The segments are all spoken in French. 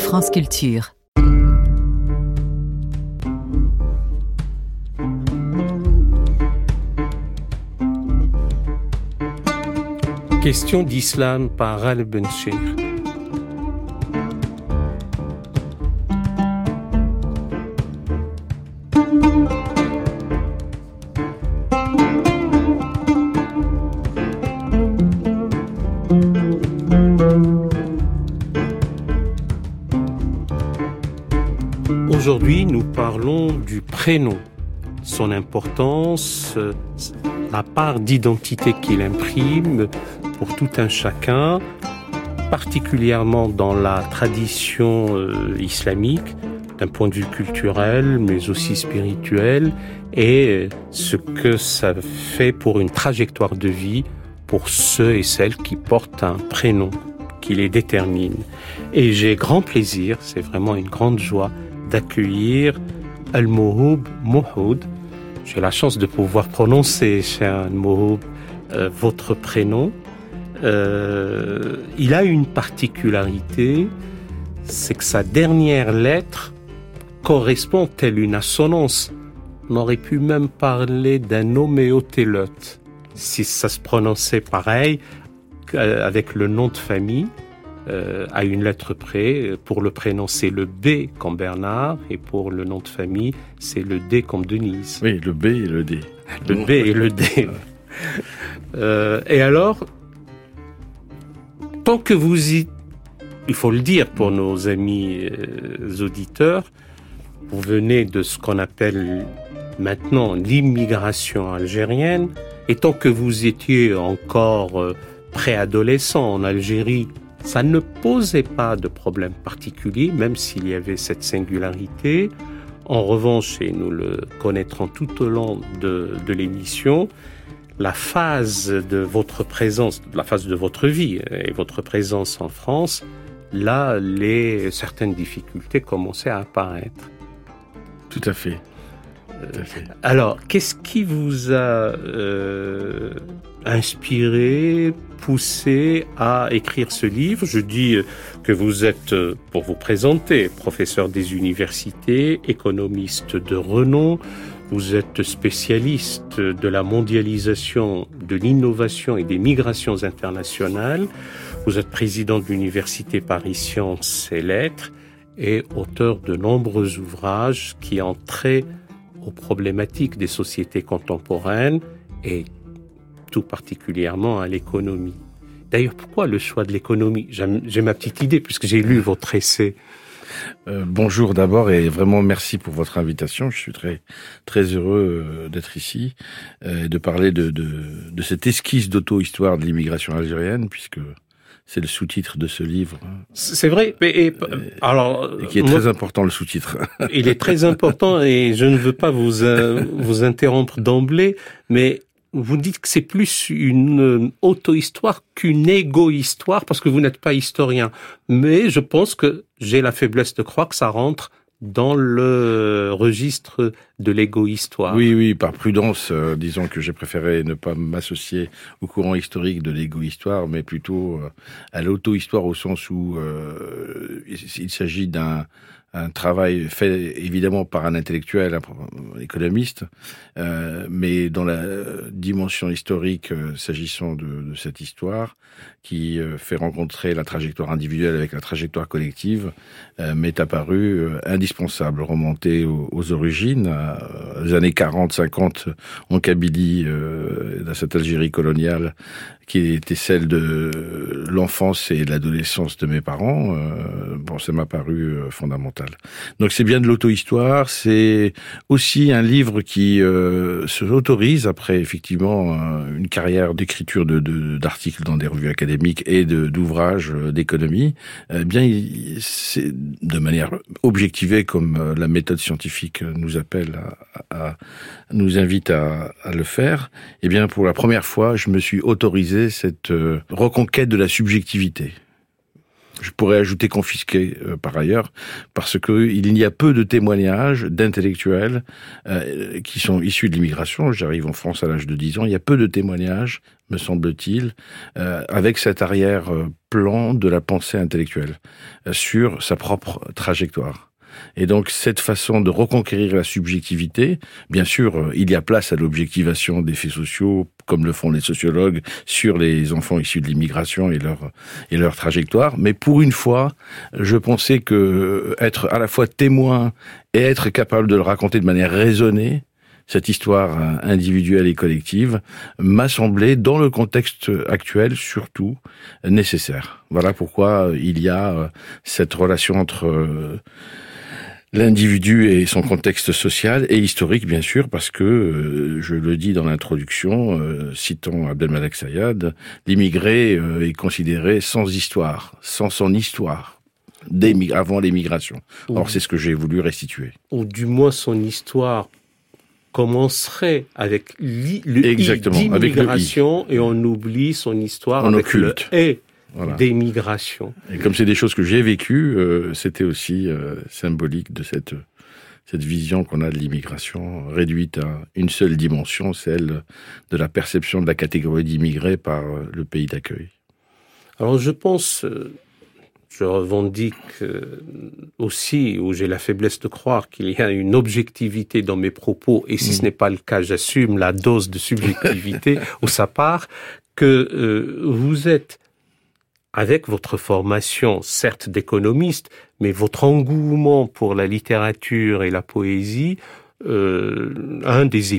France Culture. Question d'islam par Al Benchir. Aujourd'hui, nous parlons du prénom, son importance, la part d'identité qu'il imprime pour tout un chacun, particulièrement dans la tradition islamique, d'un point de vue culturel, mais aussi spirituel, et ce que ça fait pour une trajectoire de vie pour ceux et celles qui portent un prénom qui les détermine. Et j'ai grand plaisir, c'est vraiment une grande joie, d'accueillir Al-Mouhoub Mouhoud. J'ai la chance de pouvoir prononcer, cher Al-Mouhoub, votre prénom. Il a une particularité, c'est que sa dernière lettre correspond telle une assonance. On aurait pu même parler d'un homéotélote, si ça se prononçait pareil, avec le nom de famille, à une lettre près. Pour le prénom, c'est le B comme Bernard, et pour le nom de famille, c'est le D comme Denise. Oui, le B et le D. Le B et le D. Et alors, tant que vous y... Il faut le dire pour nos amis auditeurs, vous venez de ce qu'on appelle maintenant l'immigration algérienne, et tant que vous étiez encore préadolescent en Algérie, ça ne posait pas de problème particulier, même s'il y avait cette singularité. En revanche, et nous le connaîtrons tout au long de l'émission, la phase de votre présence, la phase de votre vie et votre présence en France, là, certaines difficultés commençaient à apparaître. Tout à fait. Tout à fait. Alors, qu'est-ce qui vous a inspiré, poussé à écrire ce livre? Je dis que vous êtes, pour vous présenter, professeur des universités, économiste de renom. Vous êtes spécialiste de la mondialisation, de l'innovation et des migrations internationales. Vous êtes président de l'université Paris Sciences et Lettres et auteur de nombreux ouvrages qui ont trait aux problématiques des sociétés contemporaines et tout particulièrement à l'économie. D'ailleurs, pourquoi le choix de l'économie? J'ai ma petite idée puisque j'ai lu votre essai. Bonjour d'abord et vraiment merci pour votre invitation. Je suis très très heureux d'être ici et de parler de cette esquisse d'auto-histoire de l'immigration algérienne, puisque c'est le sous-titre de ce livre. C'est vrai, mais alors et qui est très important, le sous-titre. Il est très important et je ne veux pas vous interrompre d'emblée, mais vous dites que c'est plus une auto-histoire qu'une égo-histoire parce que vous n'êtes pas historien. Mais je pense que j'ai la faiblesse de croire que ça rentre dans le registre de l'égo-histoire. Oui, par prudence, disons que j'ai préféré ne pas m'associer au courant historique de l'égo-histoire, mais plutôt à l'auto-histoire au sens où il s'agit d'un travail fait évidemment par un intellectuel, un économiste, mais dans la dimension historique, s'agissant de cette histoire, qui fait rencontrer la trajectoire individuelle avec la trajectoire collective, m'est apparu indispensable. Remonter aux origines, aux années 40-50 en Kabylie, dans cette Algérie coloniale, qui était celle de l'enfance et de l'adolescence de mes parents, ça m'a paru fondamental. Donc c'est bien de l'auto-histoire, c'est aussi un livre qui se autorise, après effectivement une carrière d'écriture d'articles dans des revues académiques et d'ouvrages d'économie, c'est de manière objectivée, comme la méthode scientifique nous appelle nous invite à le faire. Eh bien, pour la première fois, je me suis autorisé cette reconquête de la subjectivité. Je pourrais ajouter confisqué par ailleurs, parce que il y a peu de témoignages d'intellectuels qui sont issus de l'immigration. J'arrive en France à l'âge de 10 ans. Il y a peu de témoignages, me semble-t-il, avec cet arrière-plan de la pensée intellectuelle sur sa propre trajectoire. Et donc, cette façon de reconquérir la subjectivité, bien sûr, il y a place à l'objectivation des faits sociaux, comme le font les sociologues, sur les enfants issus de l'immigration et leur trajectoire. Mais pour une fois, je pensais que être à la fois témoin et être capable de le raconter de manière raisonnée, cette histoire individuelle et collective, m'a semblé, dans le contexte actuel, surtout, nécessaire. Voilà pourquoi il y a cette relation entre l'individu et son contexte social et historique, bien sûr, parce que, je le dis dans l'introduction, citant Abdelmalek Sayad, l'immigré est considéré sans histoire, sans son histoire, avant l'émigration. Or, c'est ce que j'ai voulu restituer. Ou du moins son histoire commencerait avec d'immigration, et on oublie son histoire on avec occulte. le « et ». Voilà. D'émigration. Et comme c'est des choses que j'ai vécues, c'était aussi symbolique de cette vision qu'on a de l'immigration réduite à une seule dimension, celle de la perception de la catégorie d'immigrés par le pays d'accueil. Alors je pense, je revendique aussi, ou j'ai la faiblesse de croire qu'il y a une objectivité dans mes propos, et si ce n'est pas le cas, j'assume la dose de subjectivité où ça part, que vous êtes, avec votre formation, certes d'économiste, mais votre engouement pour la littérature et la poésie, un des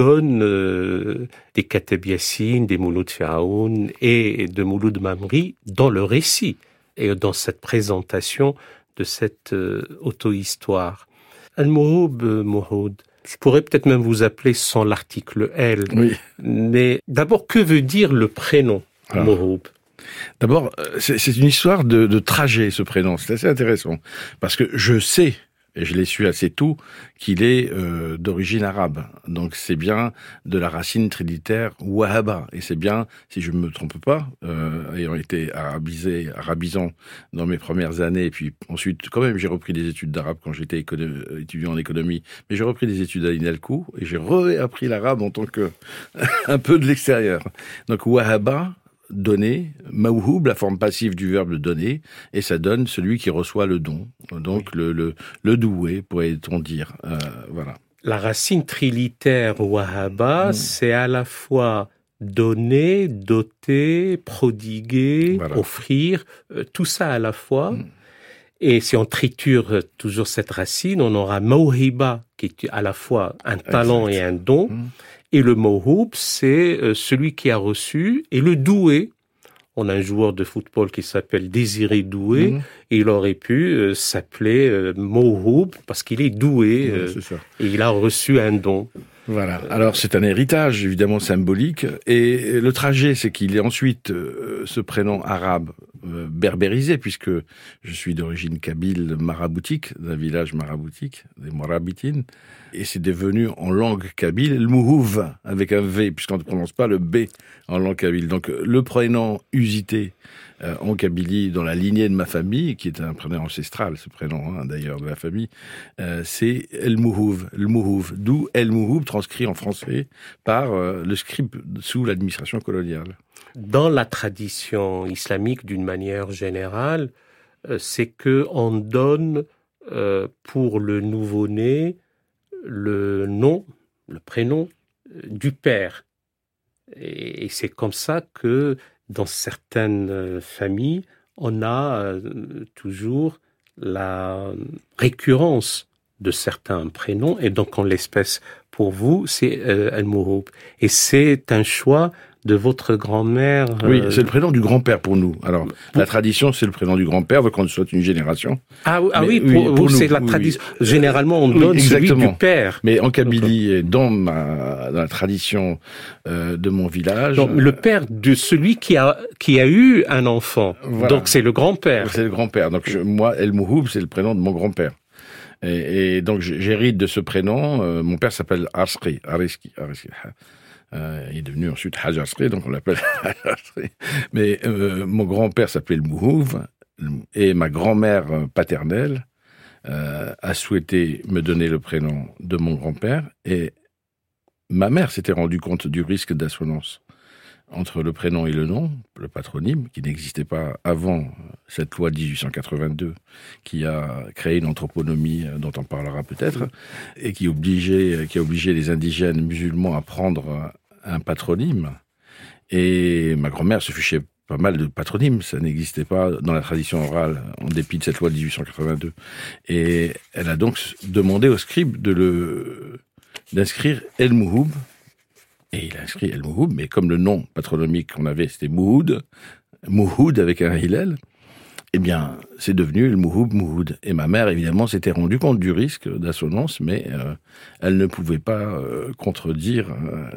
épigones des Kateb Yassine, des Mouloud Firaoun et de Mouloud Mamri dans le récit et dans cette présentation de cette auto-histoire. Al-Mouhoub, Mouhoud, je pourrais peut-être même vous appeler sans l'article L. Oui. Mais d'abord, que veut dire le prénom Mouhoub ? D'abord, c'est une histoire de trajet, ce prénom. C'est assez intéressant. Parce que je sais, et je l'ai su assez tôt, qu'il est d'origine arabe. Donc c'est bien de la racine trilitaire wahaba. Et c'est bien, si je ne me trompe pas, ayant été arabisant dans mes premières années, et puis ensuite, quand même, j'ai repris des études d'arabe quand j'étais étudiant en économie, mais j'ai repris des études à l'INALCO, et j'ai réappris l'arabe en tant que un peu de l'extérieur. Donc wahaba, donner, mawhoub, la forme passive du verbe donner, et ça donne celui qui reçoit le don. Donc le doué, pourrait-on dire. Voilà. La racine trilitaire wahaba, c'est à la fois donner, doter, prodiguer, voilà. Offrir, tout ça à la fois. Et si on triture toujours cette racine, on aura mawhiba, qui est à la fois un talent et un don. Et le mawhoub, c'est celui qui a reçu. Et le doué, on a un joueur de football qui s'appelle Désiré Doué, et il aurait pu s'appeler mawhoub parce qu'il est doué, c'est ça. Et il a reçu un don. Voilà. Alors c'est un héritage évidemment symbolique, et le trajet, c'est qu'il est ensuite ce prénom arabe berbérisé, puisque je suis d'origine kabyle maraboutique, d'un village maraboutique, des Morabitines, et c'est devenu en langue kabyle le mouhouv avec un V, puisqu'on ne prononce pas le B en langue kabyle. Donc le prénom usité en Kabylie, dans la lignée de ma famille, qui est un prénom ancestral, ce prénom d'ailleurs de la famille, c'est El Mouhouv, d'où El Mouhouv transcrit en français par le scribe sous l'administration coloniale. Dans la tradition islamique, d'une manière générale, c'est que on donne pour le nouveau-né le nom, le prénom du père. Et c'est comme ça que dans certaines familles, on a toujours la récurrence de certains prénoms. Et donc, en l'espèce, pour vous, c'est Al-Mouhoub. Et c'est un choix de votre grand-mère. Oui, c'est le prénom du grand-père pour nous. Alors, la tradition, c'est le prénom du grand-père, donc on soit une génération. Oui, pour nous, c'est la tradition. Oui. Généralement, on donne celui du père. Mais en Kabylie, dans la tradition de mon village... Donc, le père de celui qui a eu un enfant. Voilà. Donc, c'est le grand-père. C'est le grand-père. Donc, moi, El Mouhoub, c'est le prénom de mon grand-père. Et donc, j'hérite de ce prénom. Mon père s'appelle Ariski. Il est devenu ensuite Haj Asri, donc on l'appelle Haj Asri. Mais mon grand-père s'appelait le Mouhouv, Et ma grand-mère paternelle a souhaité me donner le prénom de mon grand-père, et ma mère s'était rendue compte du risque d'assonance entre le prénom et le nom, le patronyme, qui n'existait pas avant cette loi de 1882, qui a créé une anthroponymie dont on parlera peut-être, et qui a obligé les indigènes musulmans à prendre un patronyme. Et ma grand-mère se fichait pas mal de patronymes, ça n'existait pas dans la tradition orale, en dépit de cette loi de 1882. Et elle a donc demandé au scribe d'inscrire El Mouhoub. Et il a inscrit El Mouhoub, mais comme le nom patronymique qu'on avait, c'était Mouhoud avec un Hillel, eh bien, c'est devenu El Mouhoud. Et ma mère, évidemment, s'était rendue compte du risque d'assonance, mais elle ne pouvait pas contredire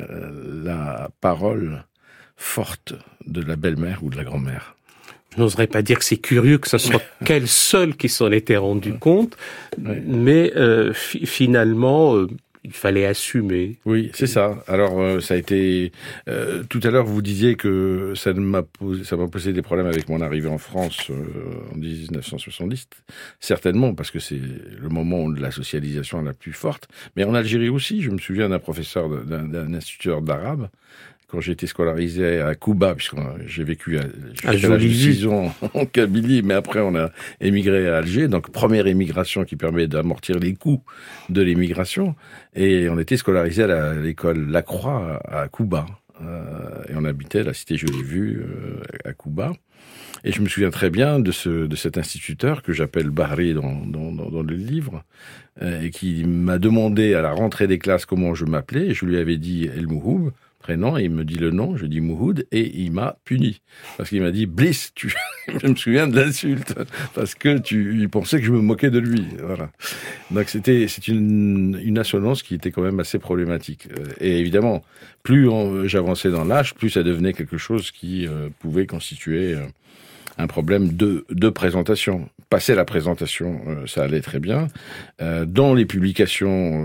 la parole forte de la belle-mère ou de la grand-mère. Je n'oserais pas dire que c'est curieux que ce soit qu'elle seule qui s'en était rendue compte, mais finalement... il fallait assumer. Oui, c'est ça. Alors, ça a été... tout à l'heure, vous disiez que ça m'a posé des problèmes avec mon arrivée en France en 1970. Certainement, parce que c'est le moment de la socialisation la plus forte. Mais en Algérie aussi, je me souviens d'un professeur, d'un instituteur d'arabe, quand j'ai été scolarisé à Kouba, puisque j'ai vécu jusqu'à l'âge de 6 ans en Kabylie, mais après on a émigré à Alger, donc première émigration qui permet d'amortir les coûts de l'émigration, et on était scolarisé à l'école Lacroix à Kouba, et on habitait la cité Jolie Vue à Kouba. Et je me souviens très bien de cet instituteur que j'appelle Bahri dans le livre, et qui m'a demandé à la rentrée des classes comment je m'appelais, et je lui avais dit El Mouhoub, prénom, et il me dit le nom, je dis Mouhoud, et il m'a puni. Parce qu'il m'a dit, Bliss, je me souviens de l'insulte, parce que il pensait que je me moquais de lui. Voilà. Donc c'est une assonance qui était quand même assez problématique. Et évidemment, plus j'avançais dans l'âge, plus ça devenait quelque chose qui pouvait constituer un problème de présentation. Passer la présentation, ça allait très bien. Dans les publications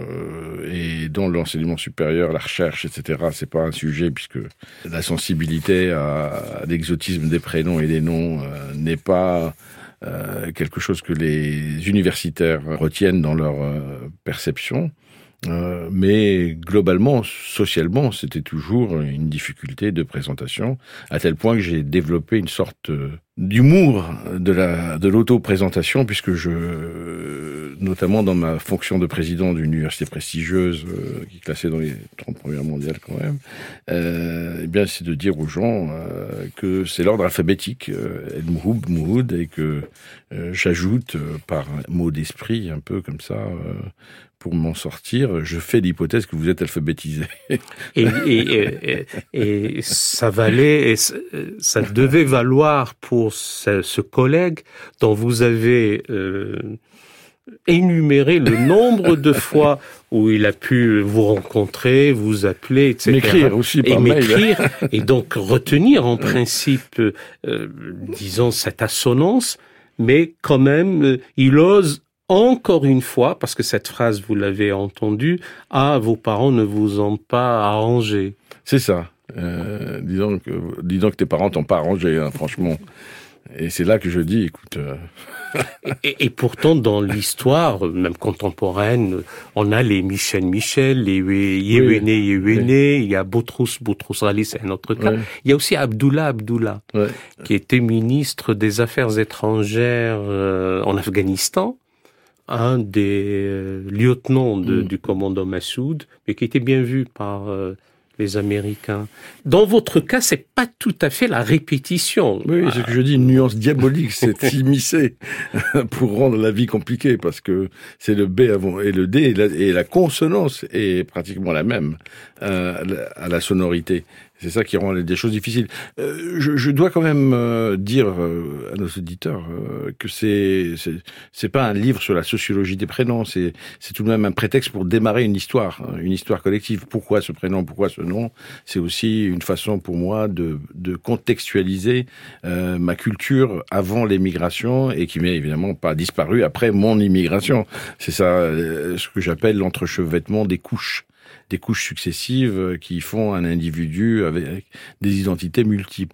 et dans l'enseignement supérieur, la recherche, etc., c'est pas un sujet, puisque la sensibilité à l'exotisme des prénoms et des noms n'est pas quelque chose que les universitaires retiennent dans leur perception. Mais globalement, socialement, c'était toujours une difficulté de présentation, à tel point que j'ai développé une sorte d'humour de l'auto-présentation, puisque notamment dans ma fonction de président d'une université prestigieuse, qui est classée dans les 30 premières mondiales quand même, eh bien, c'est de dire aux gens que c'est l'ordre alphabétique, El Mouhoub, Mouhoud, et que j'ajoute par mot d'esprit, un peu comme ça, pour m'en sortir, je fais l'hypothèse que vous êtes alphabétisé. Et ça valait, ça devait valoir pour ce collègue dont vous avez énuméré le nombre de fois où il a pu vous rencontrer, vous appeler, etc. M'écrire aussi par mail. Et donc retenir en principe, disons, cette assonance, mais quand même, il ose encore une fois, parce que cette phrase, vous l'avez entendue, vos parents ne vous ont pas arrangé. C'est ça. Disons que tes parents t'ont pas arrangé, hein, franchement. Et c'est là que je dis, écoute... Et pourtant, dans l'histoire, même contemporaine, on a les Michel, les Yéwéné, il y a Boutros Ali, c'est un autre cas. Il y a aussi Abdullah, qui était ministre des Affaires étrangères en Afghanistan, un des lieutenants du commandant Massoud, mais qui était bien vu par les Américains. Dans votre cas, c'est pas tout à fait la répétition. Oui, c'est ce que je dis, une nuance diabolique, c'est s'immiscer pour rendre la vie compliquée, parce que c'est le B avant et le D, et la consonance est pratiquement la même à la sonorité. C'est ça qui rend des choses difficiles. Je dois quand même dire à nos auditeurs que c'est pas un livre sur la sociologie des prénoms, c'est tout de même un prétexte pour démarrer une histoire collective. Pourquoi ce prénom, pourquoi ce nom? C'est aussi une façon pour moi de contextualiser ma culture avant l'émigration, et qui m'est évidemment pas disparu après mon immigration. C'est ça ce que j'appelle l'entrechevêtrement des couches successives qui font un individu avec des identités multiples.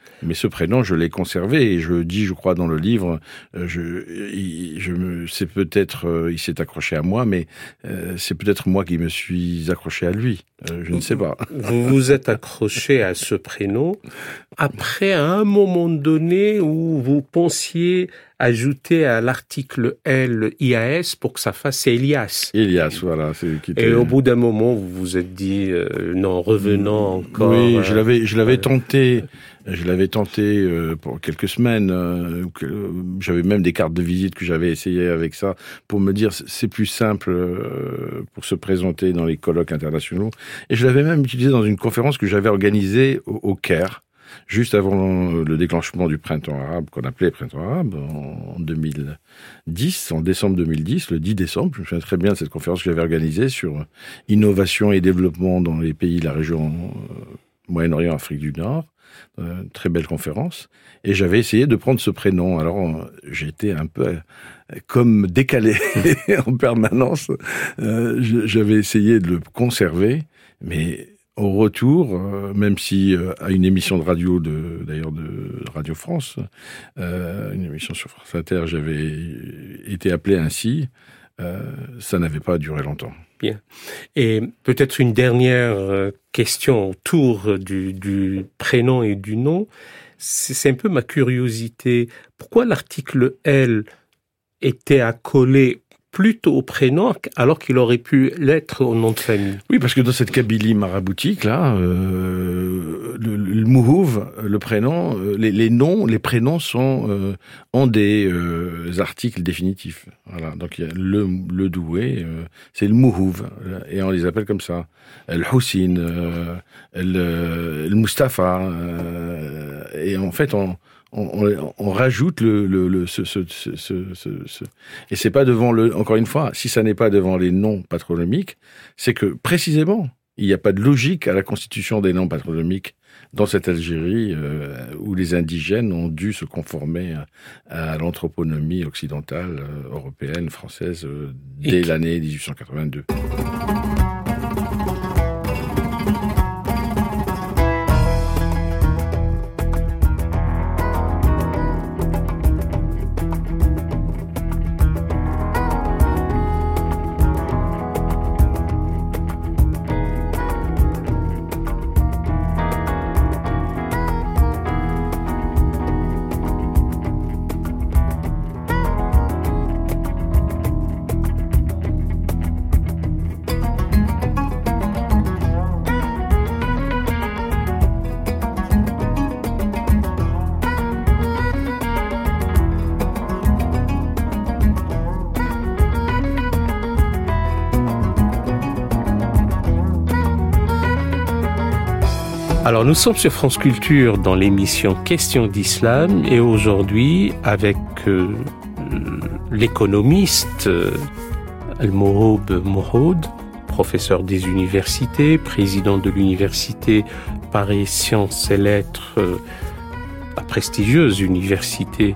Mais ce prénom, je l'ai conservé et je dis, je crois, dans le livre, c'est peut-être, il s'est accroché à moi, mais c'est peut-être moi qui me suis accroché à lui. Je ne sais pas. Vous vous êtes accroché à ce prénom après, à un moment donné où vous pensiez ajouter à l'article L IAS pour que ça fasse Elias. Elias, voilà. Et au bout d'un moment, vous vous êtes dit, non, revenons encore. Oui, je l'avais tenté. Je l'avais tenté pour quelques semaines. J'avais même des cartes de visite que j'avais essayé avec ça pour me dire c'est plus simple pour se présenter dans les colloques internationaux. Et je l'avais même utilisé dans une conférence que j'avais organisée au Caire, juste avant le déclenchement du printemps arabe, qu'on appelait printemps arabe, en 2010, en décembre 2010, le 10 décembre. Je me souviens très bien de cette conférence que j'avais organisée sur innovation et développement dans les pays de la région Moyen-Orient, Afrique du Nord. Très belle conférence. Et j'avais essayé de prendre ce prénom. Alors, j'étais un peu comme décalé en permanence. J'avais essayé de le conserver, mais au retour, même si à une émission de radio, d'ailleurs de Radio France, une émission sur France Inter, j'avais été appelé ainsi, ça n'avait pas duré longtemps. Bien. Et peut-être une dernière question autour du prénom et du nom. C'est un peu ma curiosité. Pourquoi l'article L était accolé plutôt au prénom alors qu'il aurait pu l'être au nom de famille? Oui, parce que dans cette Kabylie maraboutique, là, le mouhouv, le prénom, les noms, les prénoms sont en des articles définitifs. Voilà. Donc il y a le doué, c'est le mouhouv, et on les appelle comme ça. El Hussein, le Mustafa, et en fait on rajoute et c'est pas devant encore une fois, si ça n'est pas devant les noms patronymiques, c'est que précisément il n'y a pas de logique à la constitution des noms patronymiques dans cette Algérie où les indigènes ont dû se conformer à l'anthroponymie occidentale, européenne, française dès l'année 1882. Alors, nous sommes sur France Culture dans l'émission Questions d'Islam et aujourd'hui, avec l'économiste Al-Mohoub Mohoud, professeur des universités, président de l'université Paris Sciences et Lettres, la prestigieuse université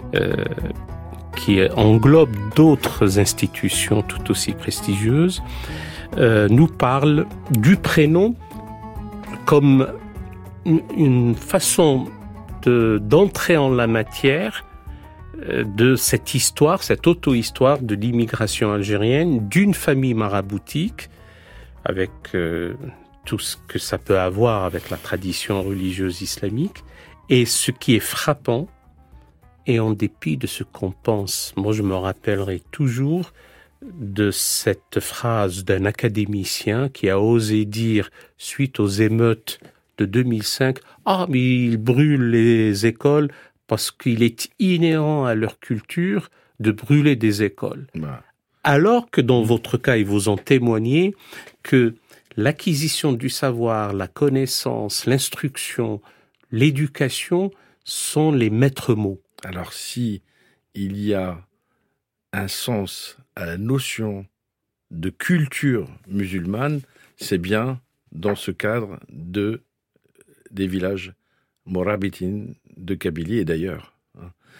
qui englobe d'autres institutions tout aussi prestigieuses, nous parle du prénom comme une façon d'entrer en la matière de cette histoire, cette auto-histoire de l'immigration algérienne d'une famille maraboutique, avec tout ce que ça peut avoir avec la tradition religieuse islamique. Et ce qui est frappant, et en dépit de ce qu'on pense, moi je me rappellerai toujours de cette phrase d'un académicien qui a osé dire, suite aux émeutes de 2005, « Ah, mais ils brûlent les écoles parce qu'il est inhérent à leur culture de brûler des écoles. » Alors que dans votre cas, ils vous ont témoigné que l'acquisition du savoir, la connaissance, l'instruction, l'éducation sont les maîtres mots. Alors si il y a un sens à la notion de culture musulmane, c'est bien dans ce cadre des villages morabitines de Kabylie et d'ailleurs.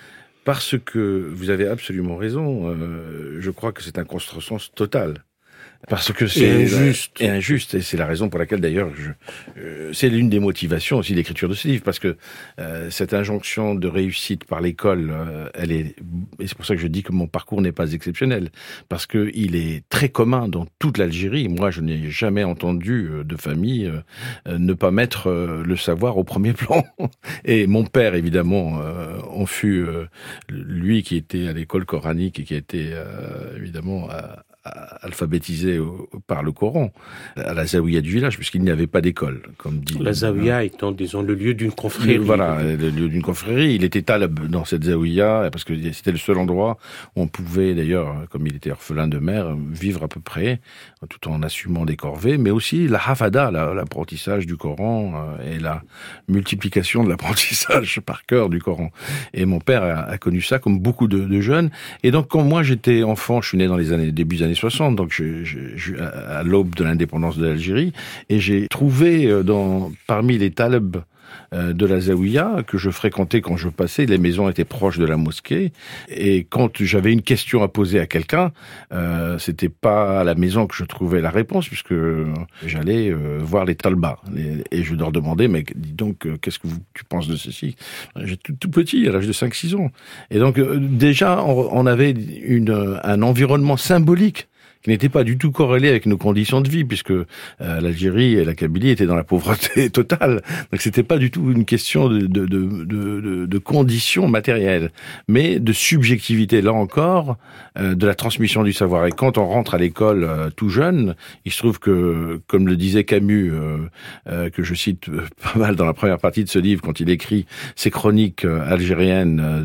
Parce que vous avez absolument raison, je crois que c'est un contresens total. Parce que c'est injuste. Et injuste, et c'est la raison pour laquelle d'ailleurs c'est l'une des motivations aussi de l'écriture de ce livre, parce que cette injonction de réussite par l'école, elle est, et c'est pour ça que je dis que mon parcours n'est pas exceptionnel, parce que il est très commun dans toute l'Algérie. Moi, je n'ai jamais entendu de famille ne pas mettre le savoir au premier plan. Et mon père, évidemment, en fut lui qui était à l'école coranique et qui a été évidemment alphabétisé par le Coran, à la zaouïa du village, puisqu'il n'y avait pas d'école, comme dit. La zaouïa étant, disons, le lieu d'une confrérie. Voilà, le lieu d'une confrérie. Il était taleb dans cette zaouïa, parce que c'était le seul endroit où on pouvait, d'ailleurs, comme il était orphelin de mère, vivre à peu près, tout en assumant des corvées, mais aussi la hafada, l'apprentissage du Coran, et la multiplication de l'apprentissage par cœur du Coran. Et mon père a connu ça comme beaucoup de jeunes. Et donc, quand moi j'étais enfant, je suis né dans les début des années 60, donc à l'aube de l'indépendance de l'Algérie, et j'ai trouvé parmi les talibs de la zaouïa que je fréquentais quand je passais, les maisons étaient proches de la mosquée, et quand j'avais une question à poser à quelqu'un, c'était pas à la maison que je trouvais la réponse, puisque j'allais voir les talbas, et je leur demandais, mais dis donc, qu'est-ce que tu penses de ceci? J'étais tout petit, à l'âge de 5-6 ans. Et donc, déjà, on avait un environnement symbolique qui n'était pas du tout corrélé avec nos conditions de vie, puisque l'Algérie et la Kabylie étaient dans la pauvreté totale. Donc c'était pas du tout une question de conditions matérielles, mais de subjectivité, là encore, de la transmission du savoir. Et quand on rentre à l'école tout jeune, il se trouve que, comme le disait Camus, que je cite pas mal dans la première partie de ce livre, quand il écrit ses chroniques algériennes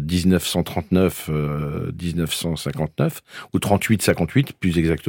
1939-1959, ou 38-58 plus exactement,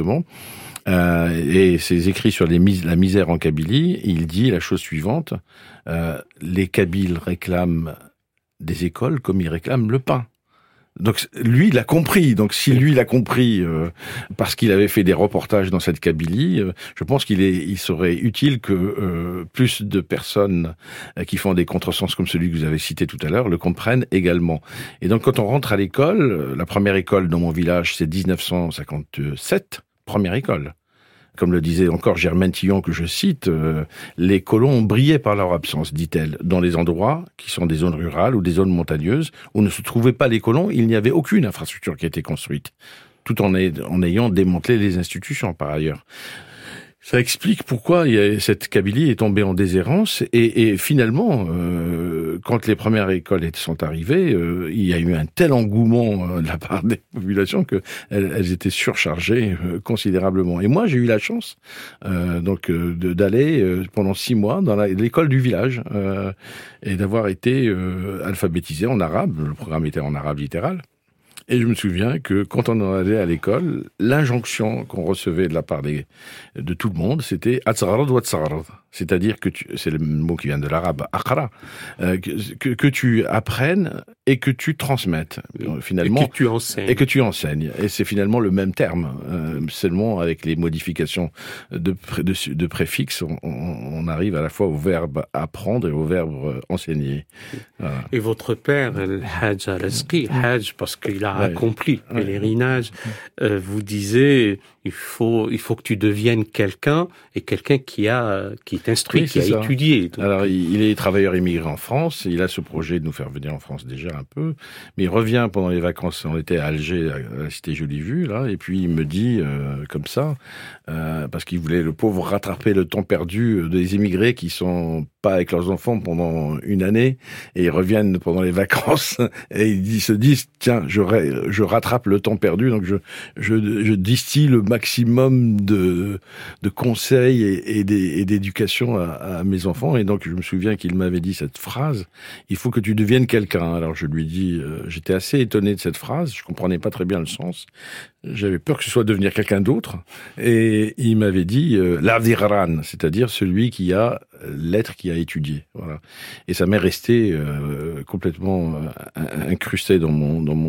et ses écrits sur la misère en Kabylie, il dit la chose suivante, les Kabyles réclament des écoles comme ils réclament le pain. Donc lui, il a compris. Donc si lui, il a compris parce qu'il avait fait des reportages dans cette Kabylie, je pense il serait utile que plus de personnes qui font des contresens comme celui que vous avez cité tout à l'heure le comprennent également. Et donc quand on rentre à l'école, la première école dans mon village, c'est 1957, première école. Comme le disait encore Germaine Tillon, que je cite, les colons brillaient par leur absence, dit-elle, dans les endroits qui sont des zones rurales ou des zones montagneuses où ne se trouvaient pas les colons, il n'y avait aucune infrastructure qui a été construite, tout en ayant démantelé les institutions par ailleurs. Ça explique pourquoi cette Kabylie est tombée en déshérence et finalement, quand les premières écoles sont arrivées, il y a eu un tel engouement de la part des populations que elles étaient surchargées considérablement. Et moi, j'ai eu la chance d'aller pendant 6 mois dans l'école du village et d'avoir été alphabétisé en arabe. Le programme était en arabe littéral. Et je me souviens que quand on allait à l'école, l'injonction qu'on recevait de la part de tout le monde, c'était « Atzarad wa Atzarad ». C'est-à-dire que c'est le mot qui vient de l'arabe, « Aqra », que tu apprennes et que tu transmettes, finalement. Et que tu enseignes. Et que tu enseignes. Et c'est finalement le même terme, seulement avec les modifications de préfixes, on arrive à la fois au verbe apprendre et au verbe enseigner. Voilà. Et votre père, le Hajj al-Azki, Hajj parce qu'il a accompli le pèlerinage, vous disait il faut que tu deviennes quelqu'un et quelqu'un qui t'instruit, oui, qui a étudié. Donc. Alors il est travailleur immigré en France, il a ce projet de nous faire venir en France déjà un peu, mais il revient pendant les vacances, on était à Alger, à la cité Jolie-Vue, là, et puis il me dit comme ça, parce qu'il voulait le pauvre rattraper le temps perdu des immigrés qui sont pas avec leurs enfants pendant une année et ils reviennent pendant les vacances et ils se disent tiens je rattrape le temps perdu, donc je distille le maximum de conseils et d'éducation à mes enfants. Et donc je me souviens qu'il m'avait dit cette phrase, il faut que tu deviennes quelqu'un. Alors je lui dis, j'étais assez étonné de cette phrase, je comprenais pas très bien le sens. J'avais peur que ce soit devenir quelqu'un d'autre. Et il m'avait dit l'Ardiran, c'est-à-dire celui qui a l'être qui a étudié. Voilà. Et ça m'est resté complètement incrusté dans mon esprit.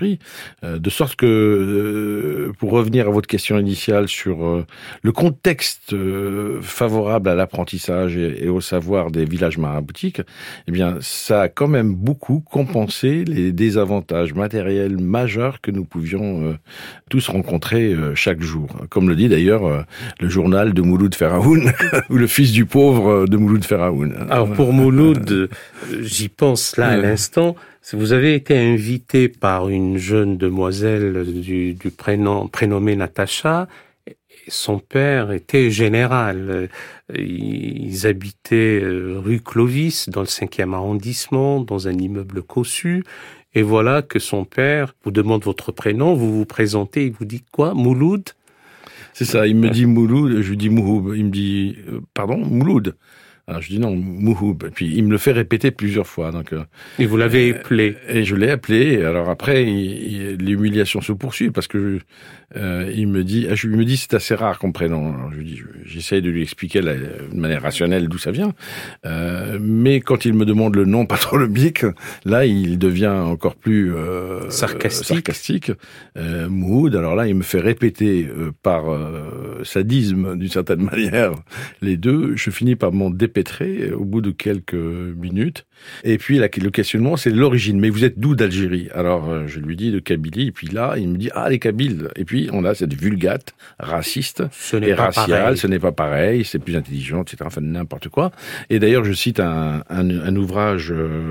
l'esprit, de sorte que, pour revenir à votre question initiale sur le contexte favorable à l'apprentissage et au savoir des villages maraboutiques, eh bien, ça a quand même beaucoup compensé les désavantages matériels majeurs que nous pouvions tous rencontrer chaque jour. Comme le dit d'ailleurs le journal de Mouloud Feraoun, ou le fils du pauvre de Mouloud Feraoun. Alors pour Mouloud, j'y pense là à l'instant, vous avez été invité par une jeune demoiselle du prénommée Natacha. Son père était général. Ils habitaient rue Clovis, dans le 5e arrondissement, dans un immeuble cossu. Et voilà que son père vous demande votre prénom, vous vous présentez, il vous dit quoi? Mouloud? C'est ça, il me dit Mouloud, je lui dis Mouhoub. Il me dit, pardon, Mouloud. Alors je dis non, Mouhoub. Et puis il me le fait répéter plusieurs fois. Donc, et vous l'avez appelé? Et je l'ai appelé. Alors après, l'humiliation se poursuit parce que il me dit c'est assez rare comme prénom. Alors je dis, j'essaye de lui expliquer de manière rationnelle d'où ça vient. Mais quand il me demande le nom patronymique, là il devient encore plus sarcastique. Mouhoud. Alors là, il me fait répéter par sadisme d'une certaine manière les deux. Je finis par m'en dépêtrer au bout de quelques minutes. Et puis le questionnement, c'est l'origine. Mais vous êtes d'où d'Algérie? Alors je lui dis de Kabylie. Et puis là, il me dit les Kabyles. Et puis on a cette vulgate raciste et raciale. Ce n'est pas pareil. C'est plus intelligent, etc. Enfin n'importe quoi. Et d'ailleurs, je cite un ouvrage.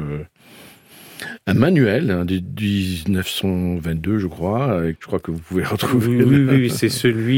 Un manuel de 1922, je crois que vous pouvez retrouver. Oui, c'est celui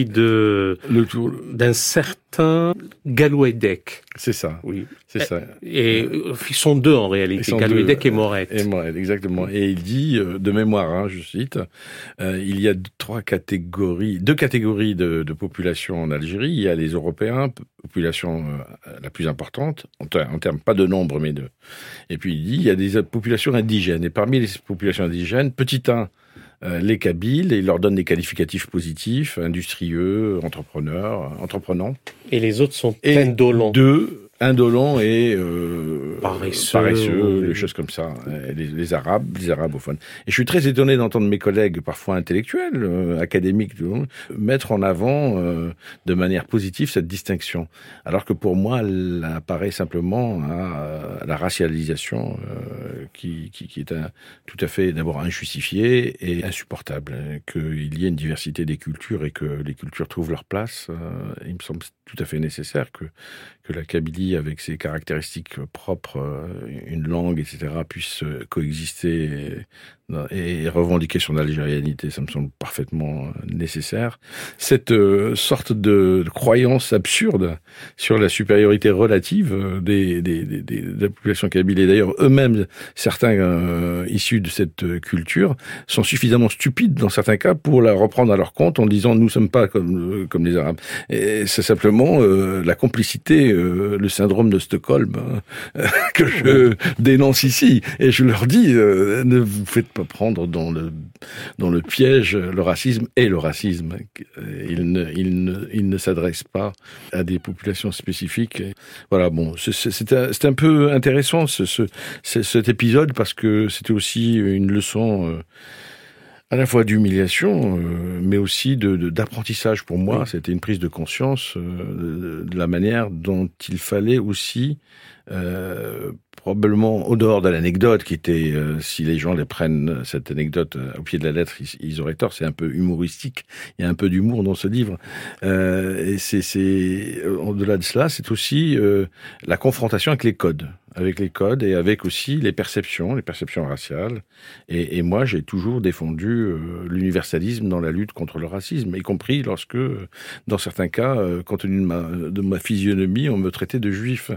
d'un certain Galouedec. C'est ça. Oui. C'est ça. Et ils sont deux en réalité, Galouedec et Moret. Et Moret, exactement. Et il dit, de mémoire, je cite, il y a deux catégories de population en Algérie. Il y a les Européens, population la plus importante, en termes pas de nombre, mais de... Et puis il dit, il y a des populations indigènes. Et parmi les populations indigènes, petit 1, les Kabyles, et il leur donne des qualificatifs positifs, industrieux, entreprenants. Et les autres sont indolents. 2, indolents et paresseux, des choses comme ça. Les arabophones. Et je suis très étonné d'entendre mes collègues, parfois intellectuels, académiques, mettre en avant de manière positive cette distinction. Alors que pour moi, elle apparaît simplement à la racialisation qui est tout à fait d'abord injustifiée et insupportable. Qu'il y ait une diversité des cultures et que les cultures trouvent leur place, il me semble tout à fait nécessaire que la Kabylie, avec ses caractéristiques propres, une langue, etc., puisse coexister et revendiquer son algérianité. Ça me semble parfaitement nécessaire. Cette sorte de croyance absurde sur la supériorité relative de la population kabyle, et d'ailleurs eux-mêmes, certains issus de cette culture, sont suffisamment stupides dans certains cas pour la reprendre à leur compte en disant « nous ne sommes pas comme les Arabes ». Et c'est simplement la complicité, le syndrome de Stockholm que je dénonce ici. Et je leur dis, ne vous faites pas prendre dans le piège. Le racisme est le racisme. Il ne s'adresse pas à des populations spécifiques. Et voilà, bon, c'est un peu intéressant cet épisode parce que c'était aussi une leçon à la fois d'humiliation, mais aussi d'apprentissage pour moi. Oui. C'était une prise de conscience de la manière dont il fallait aussi, probablement au dehors de l'anecdote, qui était, si les gens les prennent cette anecdote au pied de la lettre, ils auraient tort. C'est un peu humoristique. Il y a un peu d'humour dans ce livre. Et c'est au-delà de cela, c'est aussi la confrontation avec les codes. Avec les codes et avec aussi les perceptions raciales. Et moi, j'ai toujours défendu l'universalisme dans la lutte contre le racisme, y compris lorsque, dans certains cas, compte tenu de ma physionomie, on me traitait de juif.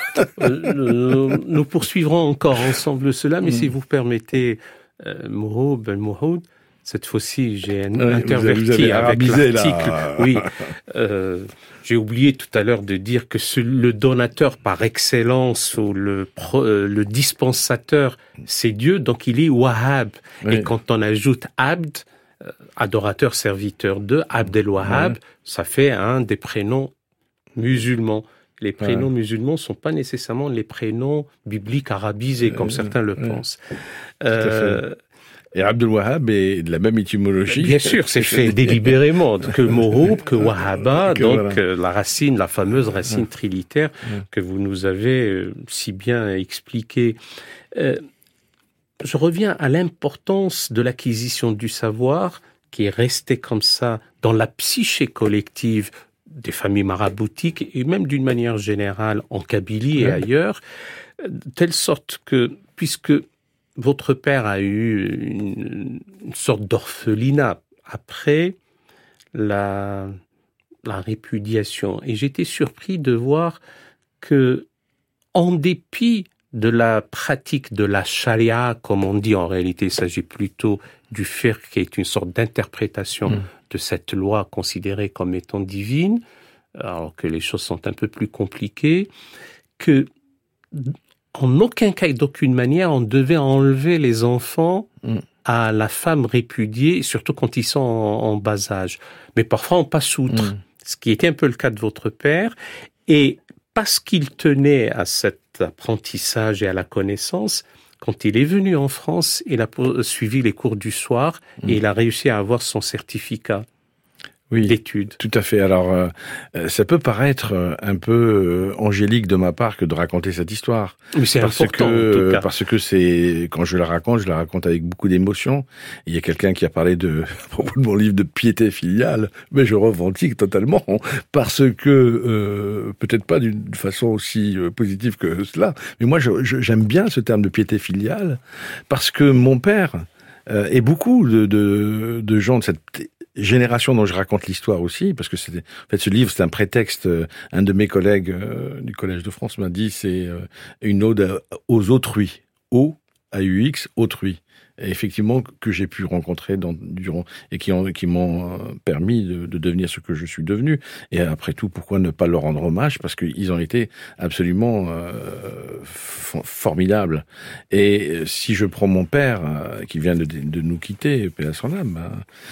Nous poursuivrons encore ensemble cela, mais si vous permettez, Mouhoub, cette fois-ci, j'ai interverti avec l'article. Oui, j'ai oublié tout à l'heure de dire que le donateur par excellence ou le dispensateur, c'est Dieu, donc il est Wahhab. Oui. Et quand on ajoute Abd, adorateur, serviteur de Abdel Wahhab, ça fait un des prénoms musulmans. Les prénoms musulmans sont pas nécessairement les prénoms bibliques arabisés, comme certains le pensent. Et Abdul Wahhab est de la même étymologie. Bien sûr, c'est fait délibérément. Que Mouhoub, que Wahhaba, donc voilà. La fameuse racine trilitère que vous nous avez si bien expliquée. Je reviens à l'importance de l'acquisition du savoir qui est restée comme ça dans la psyché collective des familles maraboutiques et même d'une manière générale en Kabylie et ailleurs, de telle sorte que, puisque votre père a eu une sorte d'orphelinat après la répudiation, et j'étais surpris de voir que, en dépit de la pratique de la charia, comme on dit en réalité, il s'agit plutôt du fiqh, qui est une sorte d'interprétation de cette loi considérée comme étant divine, alors que les choses sont un peu plus compliquées, que en aucun cas et d'aucune manière on devait enlever les enfants à la femme répudiée, surtout quand ils sont en bas âge. Mais parfois on passe outre, ce qui était un peu le cas de votre père, et parce qu'il tenait à cet apprentissage et à la connaissance, quand il est venu en France, il a suivi les cours du soir et il a réussi à avoir son certificat d'études. Tout à fait. Alors, ça peut paraître un peu angélique de ma part que de raconter cette histoire. Mais c'est important, en tout cas. Parce que c'est, quand je la raconte avec beaucoup d'émotion. Il y a quelqu'un qui a parlé à propos de mon livre de piété filiale, mais je revendique totalement, parce que, peut-être pas d'une façon aussi positive que cela, mais moi, j'aime bien ce terme de piété filiale, parce que mon père, et beaucoup de gens de cette génération dont je raconte l'histoire aussi, parce que en fait, ce livre, c'est un prétexte. Un de mes collègues du Collège de France m'a dit, c'est une ode aux autrui. O-A-U-X, autrui. Et effectivement, que j'ai pu rencontrer durant, et qui m'ont permis de devenir ce que je suis devenu. Et après tout, pourquoi ne pas leur rendre hommage? Parce qu'ils ont été absolument formidables. Et si je prends mon père, qui vient de nous quitter, paix à son âme,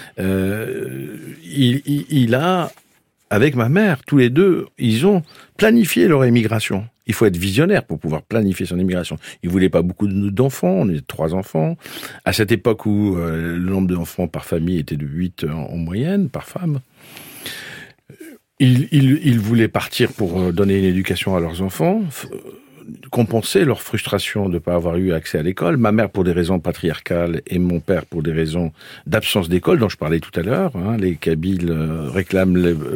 il a, avec ma mère, tous les deux, ils ont planifié leur émigration. Il faut être visionnaire pour pouvoir planifier son émigration. Ils voulaient pas beaucoup d'enfants, on est 3 enfants. À cette époque où le nombre d'enfants par famille était de 8 en moyenne, par femme, ils voulaient partir pour donner une éducation à leurs enfants, compenser leur frustration de ne pas avoir eu accès à l'école. Ma mère pour des raisons patriarcales et mon père pour des raisons d'absence d'école, dont je parlais tout à l'heure. Les Kabyles réclament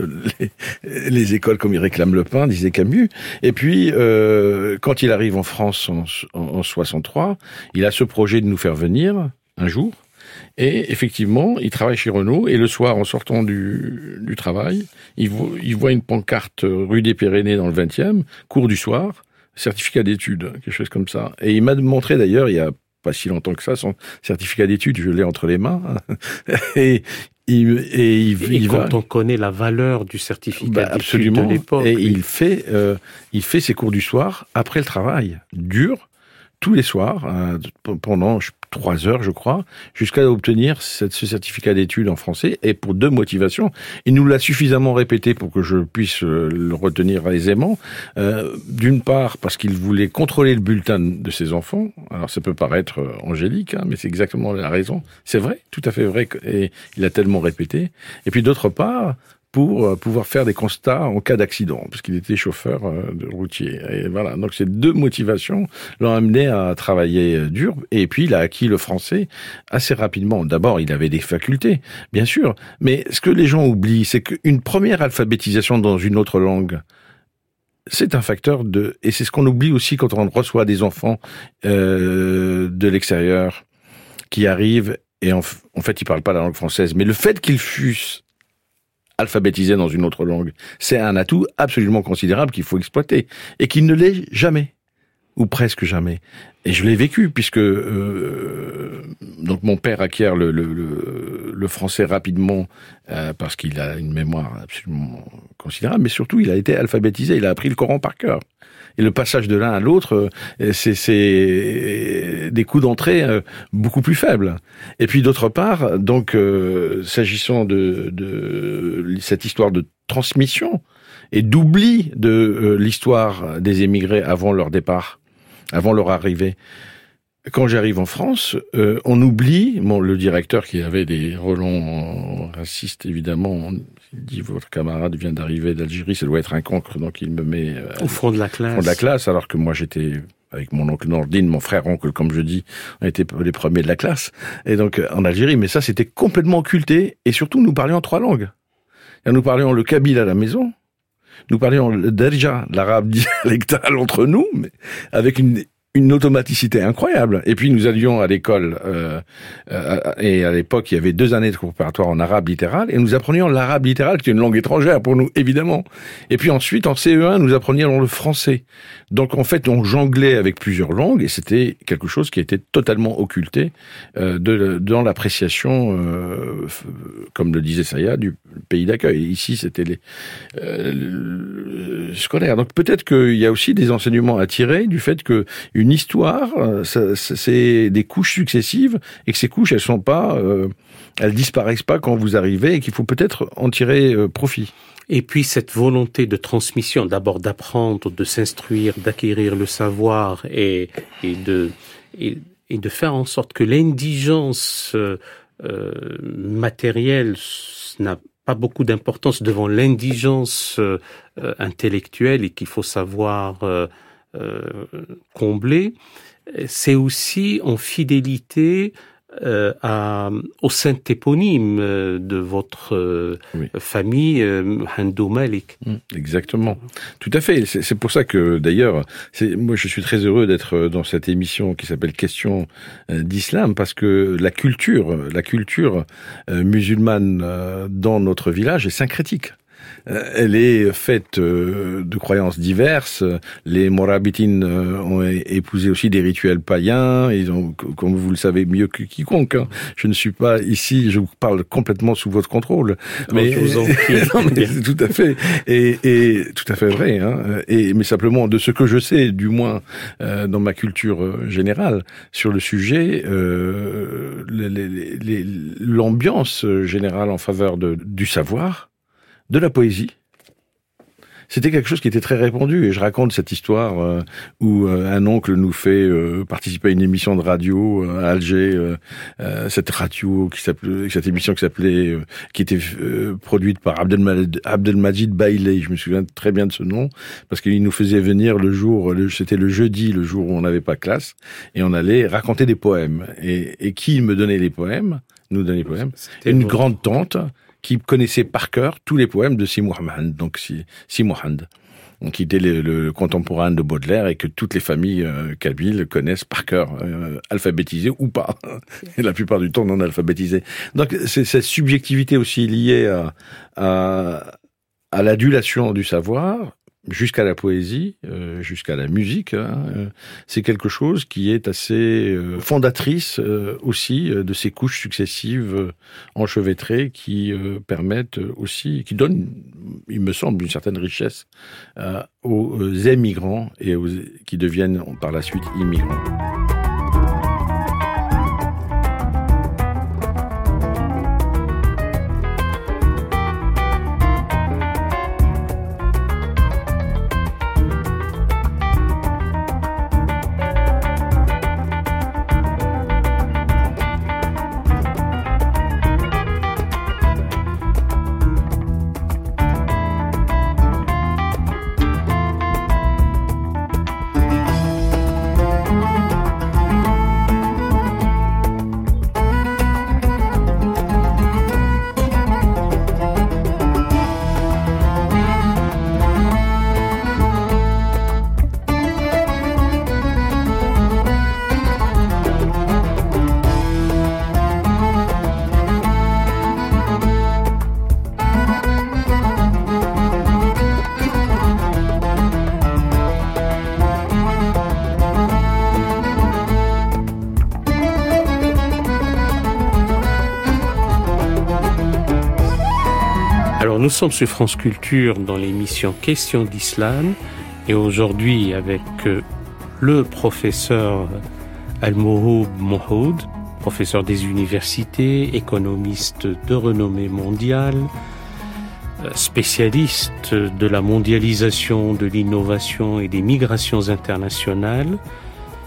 les écoles comme ils réclament le pain, disait Camus. Et puis, quand il arrive en France en 63, il a ce projet de nous faire venir un jour. Et effectivement, il travaille chez Renault, et le soir, en sortant du travail, il voit une pancarte rue des Pyrénées dans le 20e, cours du soir, certificat d'études, quelque chose comme ça. Et il m'a montré d'ailleurs, il y a pas si longtemps que ça, son certificat d'études, je l'ai entre les mains. Et quand on connaît la valeur du certificat d'études de l'époque. Et il fait ses cours du soir après le travail, dur, tous les soirs, pendant 3 heures, je crois, jusqu'à obtenir ce certificat d'études en français, et pour 2 motivations. Il nous l'a suffisamment répété pour que je puisse le retenir aisément. D'une part, parce qu'il voulait contrôler le bulletin de ses enfants. Alors, ça peut paraître angélique, mais c'est exactement la raison. C'est vrai, tout à fait vrai, et il a tellement répété. Et puis, d'autre part, pour pouvoir faire des constats en cas d'accident, parce qu'il était chauffeur de routier. Et voilà, donc ces 2 motivations l'ont amené à travailler dur, et puis il a acquis le français assez rapidement. D'abord, il avait des facultés, bien sûr, mais ce que les gens oublient, c'est qu'une première alphabétisation dans une autre langue, c'est un facteur et c'est ce qu'on oublie aussi quand on reçoit des enfants de l'extérieur qui arrivent, et en fait, ils parlent pas la langue française, mais le fait qu'ils fussent alphabétisé dans une autre langue, c'est un atout absolument considérable qu'il faut exploiter, et qui ne l'est jamais, ou presque jamais. Et je l'ai vécu, puisque donc mon père acquiert le français rapidement, parce qu'il a une mémoire absolument considérable, mais surtout il a été alphabétisé, il a appris le Coran par cœur. Et le passage de l'un à l'autre, c'est des coups d'entrée beaucoup plus faibles. Et puis d'autre part, donc s'agissant de cette histoire de transmission et d'oubli de l'histoire des émigrés avant leur départ, avant leur arrivée, quand j'arrive en France, on oublie, le directeur qui avait des relents racistes, évidemment, il dit, votre camarade vient d'arriver d'Algérie, ça doit être un cancre, donc il me met au fond de la classe. Alors que moi j'étais avec mon oncle Nordine, mon frère-oncle, comme je dis, on était les premiers de la classe, et donc en Algérie, mais ça c'était complètement occulté, et surtout nous parlions 3 langues. Et nous parlions le kabyle à la maison, nous parlions le darija, l'arabe dialectal entre nous, mais avec une automaticité incroyable. Et puis nous allions à l'école, et à l'époque il y avait 2 années de cours préparatoire en arabe littéral, et nous apprenions l'arabe littéral, qui est une langue étrangère pour nous, évidemment. Et puis ensuite, en CE1, nous apprenions le français. Donc en fait, on jonglait avec plusieurs langues, et c'était quelque chose qui était totalement occulté dans l'appréciation, comme le disait Saya, du pays d'accueil. Et ici, c'était les scolaires. Donc peut-être qu'il y a aussi des enseignements à tirer du fait que une histoire, c'est des couches successives, et que ces couches, elles disparaissent pas quand vous arrivez, et qu'il faut peut-être en tirer profit. Et puis cette volonté de transmission, d'abord d'apprendre, de s'instruire, d'acquérir le savoir, et de faire en sorte que l'indigence matérielle n'a pas beaucoup d'importance devant l'indigence intellectuelle, et qu'il faut savoir combler. C'est aussi en fidélité au saint éponyme de votre famille, Handou Malik. Exactement. Tout à fait. C'est pour ça que, d'ailleurs, moi je suis très heureux d'être dans cette émission qui s'appelle Questions d'Islam, parce que la culture musulmane dans notre village est syncrétique. Elle est faite de croyances diverses. Les Morabitines ont épousé aussi des rituels païens. Ils ont, comme vous le savez mieux que quiconque, hein. Je ne suis pas ici, je vous parle complètement sous votre contrôle. Mais je vous en prie. Non, mais c'est tout à fait et tout à fait vrai. Hein. Mais simplement de ce que je sais, du moins dans ma culture générale sur le sujet, l'ambiance générale en faveur du savoir, de la poésie, c'était quelque chose qui était très répandu. Et je raconte cette histoire où un oncle nous fait participer à une émission de radio à Alger, cette émission qui était produite par Abdelmajid Bailey. Je me souviens très bien de ce nom, parce qu'il nous faisait venir c'était le jeudi, le jour où on n'avait pas classe, et on allait raconter des poèmes. Et qui nous donnait les poèmes? Une grande tante qui connaissait par cœur tous les poèmes de Si Mohamed, donc Si Mohamed, qui était le contemporain de Baudelaire, et que toutes les familles kabyles connaissent par cœur, alphabétisées ou pas, et la plupart du temps non alphabétisées. Donc c'est cette subjectivité aussi liée à l'adulation du savoir, jusqu'à la poésie, jusqu'à la musique, c'est quelque chose qui est assez fondatrice aussi de ces couches successives enchevêtrées qui permettent aussi, qui donnent, il me semble, une certaine richesse aux émigrants et qui deviennent par la suite immigrants. Nous sommes sur France Culture dans l'émission Questions d'Islam, et aujourd'hui avec le professeur Al-Mouhoub Mohoud, professeur des universités, économiste de renommée mondiale, spécialiste de la mondialisation, de l'innovation et des migrations internationales.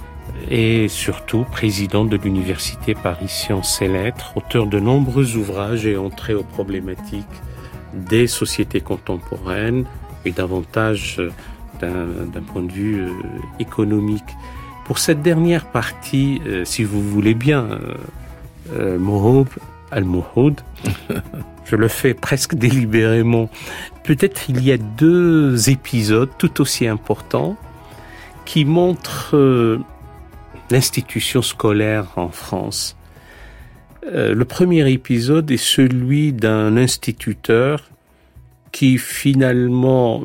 et surtout président de l'Université Paris Sciences et Lettres, auteur de nombreux ouvrages et entré aux problématiques des sociétés contemporaines et davantage d'un point de vue économique. Pour cette dernière partie, si vous voulez bien, Mohoub Al-Mohoud, je le fais presque délibérément. Peut-être il y a 2 épisodes tout aussi importants qui montrent l'institution scolaire en France. Le premier épisode est celui d'un instituteur qui finalement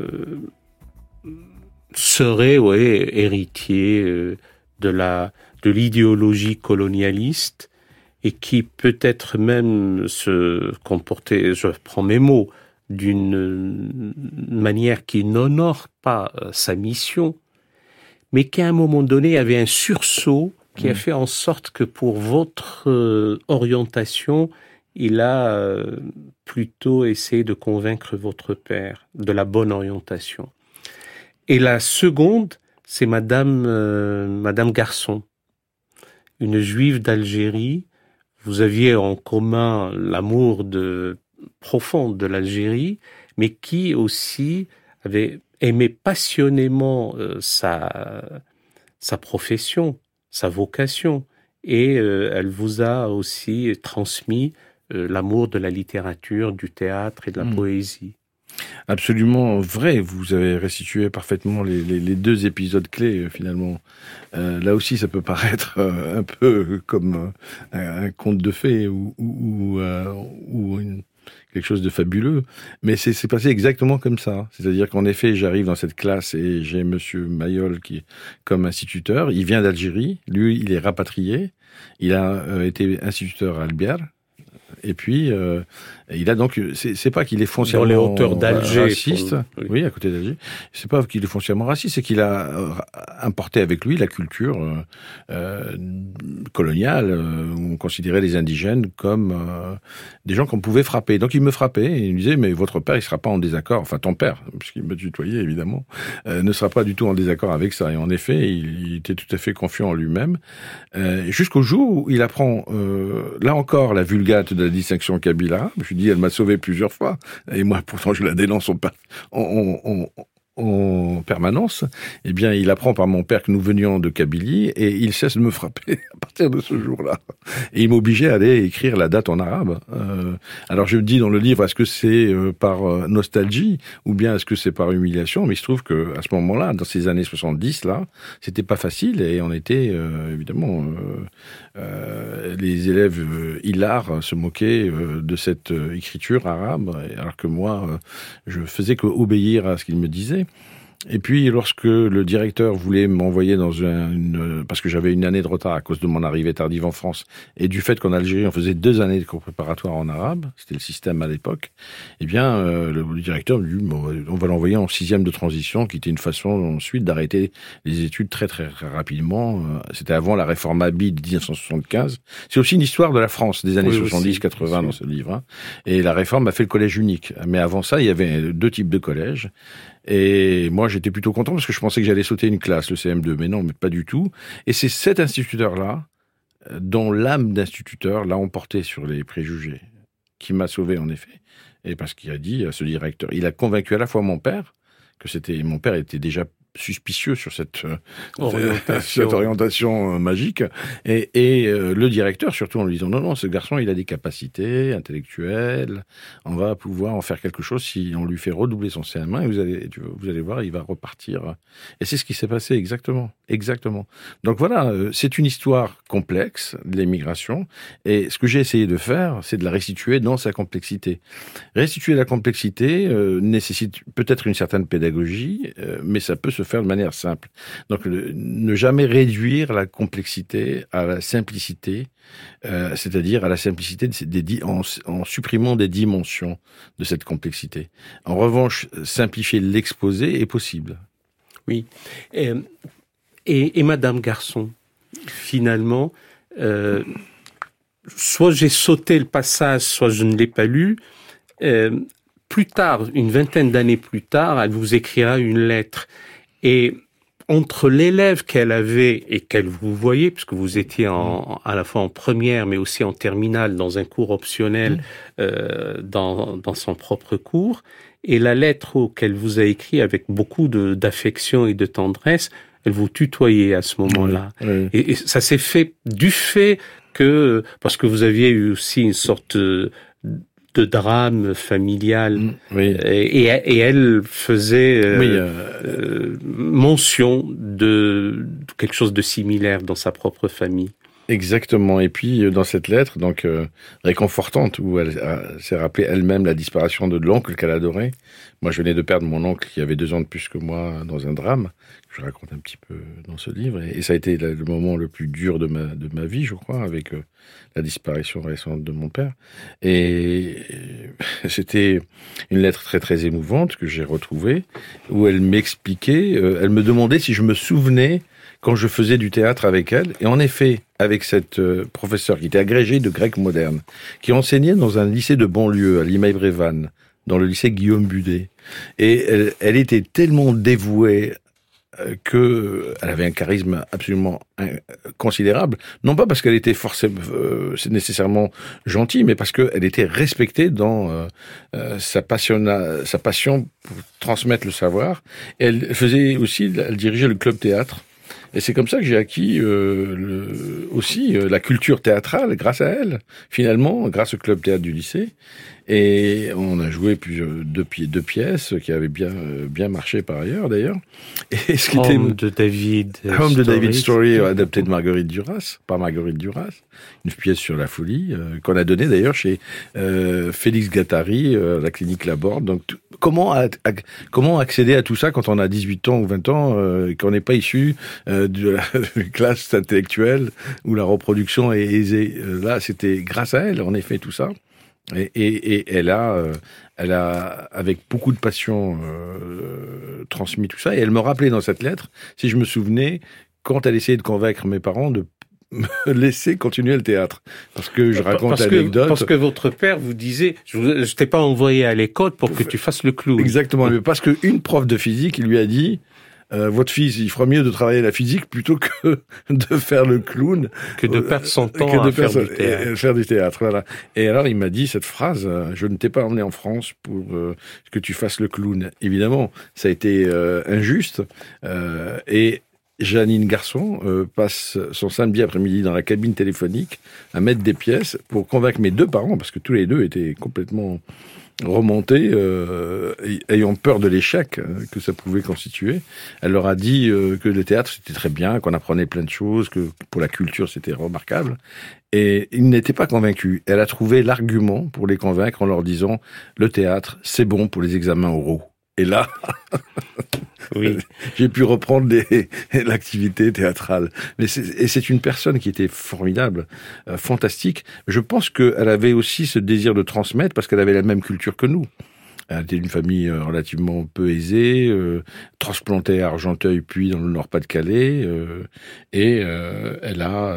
serait héritier de l'idéologie colonialiste et qui peut-être même se comportait, je prends mes mots, d'une manière qui n'honore pas sa mission, mais qui à un moment donné avait un sursaut qui a fait en sorte que pour votre orientation, il a plutôt essayé de convaincre votre père de la bonne orientation. Et la seconde, c'est Madame Garçon, une juive d'Algérie. Vous aviez en commun l'amour profond de l'Algérie, mais qui aussi avait aimé passionnément sa profession, sa vocation, et elle vous a aussi transmis l'amour de la littérature, du théâtre et de la poésie. Absolument vrai, vous avez restitué parfaitement les 2 épisodes clés finalement. Là aussi, ça peut paraître un peu comme un conte de fées ou quelque chose de fabuleux, mais c'est passé exactement comme ça. C'est-à-dire qu'en effet, j'arrive dans cette classe et j'ai Monsieur Mayol qui est comme instituteur. Il vient d'Algérie, lui, il est rapatrié. Il a été instituteur à Albiar. Et puis, il a donc, c'est pas qu'il est foncièrement dans les hauteurs d'Alger, raciste, oui, à côté d'Alger. C'est pas qu'il est foncièrement raciste, c'est qu'il a importé avec lui la culture coloniale. Où on considérait les indigènes comme des gens qu'on pouvait frapper. Donc il me frappait et il me disait, mais votre père, il sera pas en désaccord. Enfin, ton père, puisqu'il me tutoyait évidemment, ne sera pas du tout en désaccord avec ça. Et en effet, il était tout à fait confiant en lui-même, jusqu'au jour où il apprend, là encore, la vulgate de la distinction kabyle-arabe. Je lui dis, elle m'a sauvé plusieurs fois. Et moi, pourtant, je la dénonce en permanence. Eh bien, il apprend par mon père que nous venions de Kabylie et il cesse de me frapper à partir de ce jour-là. Et il m'obligeait à aller écrire la date en arabe. Alors, je me dis dans le livre, est-ce que c'est par nostalgie ou bien est-ce que c'est par humiliation? Mais il se trouve que à ce moment-là, dans ces années 70, là, c'était pas facile et on était évidemment les élèves hilars se moquaient de cette écriture arabe, alors que moi, je faisais qu'obéir à ce qu'il me disait. Et puis, lorsque le directeur voulait m'envoyer dans parce que j'avais une année de retard à cause de mon arrivée tardive en France, et du fait qu'en Algérie, on faisait 2 années de cours préparatoires en arabe, c'était le système à l'époque, eh bien, le directeur me dit, on va l'envoyer en 6e de transition, qui était une façon ensuite d'arrêter les études très, très rapidement. C'était avant la réforme Abi de 1975. C'est aussi une histoire de la France des années 70-80 dans ce livre. Hein. Et la réforme a fait le collège unique. Mais avant ça, il y avait 2 types de collèges. Et moi, j'étais plutôt content parce que je pensais que j'allais sauter une classe, le CM2. Mais non, mais pas du tout. Et c'est cet instituteur-là, dont l'âme d'instituteur l'a emporté sur les préjugés, qui m'a sauvé, en effet. Et parce qu'il a dit à ce directeur, il a convaincu à la fois mon père, mon père était déjà suspicieux sur cette orientation magique, et le directeur surtout en lui disant non, ce garçon il a des capacités intellectuelles, on va pouvoir en faire quelque chose si on lui fait redoubler son CM1 et vous allez voir, il va repartir. Et c'est ce qui s'est passé exactement. Donc voilà, c'est une histoire complexe de l'émigration, et ce que j'ai essayé de faire, c'est de la restituer dans sa complexité. Restituer la complexité nécessite peut-être une certaine pédagogie, mais ça peut se faire de manière simple. Donc, ne jamais réduire la complexité à la simplicité, c'est-à-dire à la simplicité en supprimant des dimensions de cette complexité. En revanche, simplifier l'exposé est possible. Oui. Et Madame Garçon, finalement, soit j'ai sauté le passage, soit je ne l'ai pas lu. Plus tard, une vingtaine d'années plus tard, elle vous écrira une lettre. Et entre l'élève qu'elle avait et qu'elle vous voyait, puisque vous étiez à la fois en première, mais aussi en terminale, dans un cours optionnel, dans son propre cours, et la lettre qu'elle vous a écrite avec beaucoup d'affection et de tendresse, elle vous tutoyait à ce moment-là. Oui. Et ça s'est fait du fait que, parce que vous aviez eu aussi une sorte de drame familial, Oui. et elle faisait mention de quelque chose de similaire dans sa propre famille. Exactement. Et puis, dans cette lettre, donc réconfortante, où elle s'est rappelée elle-même la disparition de l'oncle qu'elle adorait. Moi, je venais de perdre mon oncle qui avait 2 ans de plus que moi dans un drame, que je raconte un petit peu dans ce livre. Et ça a été le moment le plus dur de ma vie, je crois, avec la disparition récente de mon père. Et c'était une lettre très, très émouvante que j'ai retrouvée, où elle m'expliquait, elle me demandait si je me souvenais quand je faisais du théâtre avec elle. Et en effet, avec cette professeure qui était agrégée de grec moderne, qui enseignait dans un lycée de banlieue à Limeil-Brévannes, dans le lycée Guillaume Budet. Et elle était tellement dévouée que elle avait un charisme absolument considérable, non pas parce qu'elle était forcément nécessairement gentille, mais parce qu'elle était respectée dans sa passion pour transmettre le savoir. Et elle dirigeait le club théâtre. Et c'est comme ça que j'ai acquis aussi la culture théâtrale grâce à elle, finalement, grâce au club théâtre du lycée. Et on a joué deux pièces qui avaient bien marché par ailleurs, d'ailleurs. Et ce qui Homme de David Story, adapté de Marguerite Duras, par Marguerite Duras, une pièce sur la folie, qu'on a donnée d'ailleurs chez Félix Gattari, la clinique Laborde. Donc, comment accéder à tout ça quand on a 18 ans ou 20 ans, et qu'on n'est pas issu de la classe intellectuelle où la reproduction est aisée. Là, c'était grâce à elle, en effet, tout ça. Et elle a, avec beaucoup de passion, transmis tout ça. Et elle me rappelait dans cette lettre, si je me souvenais, quand elle essayait de convaincre mes parents de me laisser continuer le théâtre. Parce que je raconte l'anecdote. Parce que votre père vous disait, je t'ai pas envoyé à l'école pour que tu fasses le clown. Exactement. Mais parce qu'une prof de physique lui a dit, votre fils, il fera mieux de travailler la physique plutôt que de faire le clown. Que de perdre son temps à faire du théâtre. Voilà. Et alors, il m'a dit cette phrase, je ne t'ai pas emmené en France pour que tu fasses le clown. Évidemment, ça a été injuste. Et Janine Garçon passe son samedi après-midi dans la cabine téléphonique à mettre des pièces pour convaincre mes 2 parents, parce que tous les 2 étaient complètement remontée, ayant peur de l'échec que ça pouvait constituer. Elle leur a dit que le théâtre c'était très bien, qu'on apprenait plein de choses, que pour la culture c'était remarquable. Et ils n'étaient pas convaincus. Elle a trouvé l'argument pour les convaincre en leur disant « le théâtre, c'est bon pour les examens oraux ». Et là, oui, j'ai pu reprendre l'activité théâtrale. C'est une personne qui était formidable, fantastique. Je pense qu'elle avait aussi ce désir de transmettre parce qu'elle avait la même culture que nous. Elle était d'une famille relativement peu aisée, transplantée à Argenteuil puis dans le Nord-Pas-de-Calais, et elle a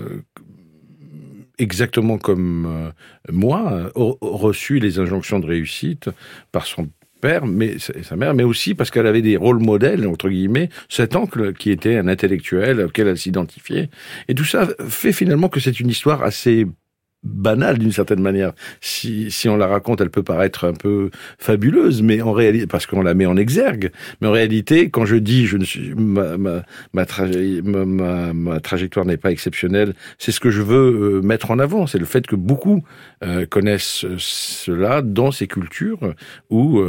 exactement comme moi reçu les injonctions de réussite par son père, sa mère, mais aussi parce qu'elle avait des rôles modèles, entre guillemets, cet oncle qui était un intellectuel auquel elle s'identifiait. Et tout ça fait finalement que c'est une histoire assez banale d'une certaine manière. Si on la raconte, elle peut paraître un peu fabuleuse, mais en réalité, parce qu'on la met en exergue. Mais en réalité, quand je dis ma trajectoire n'est pas exceptionnelle, c'est ce que je veux mettre en avant. C'est le fait que beaucoup connaissent cela dans ces cultures où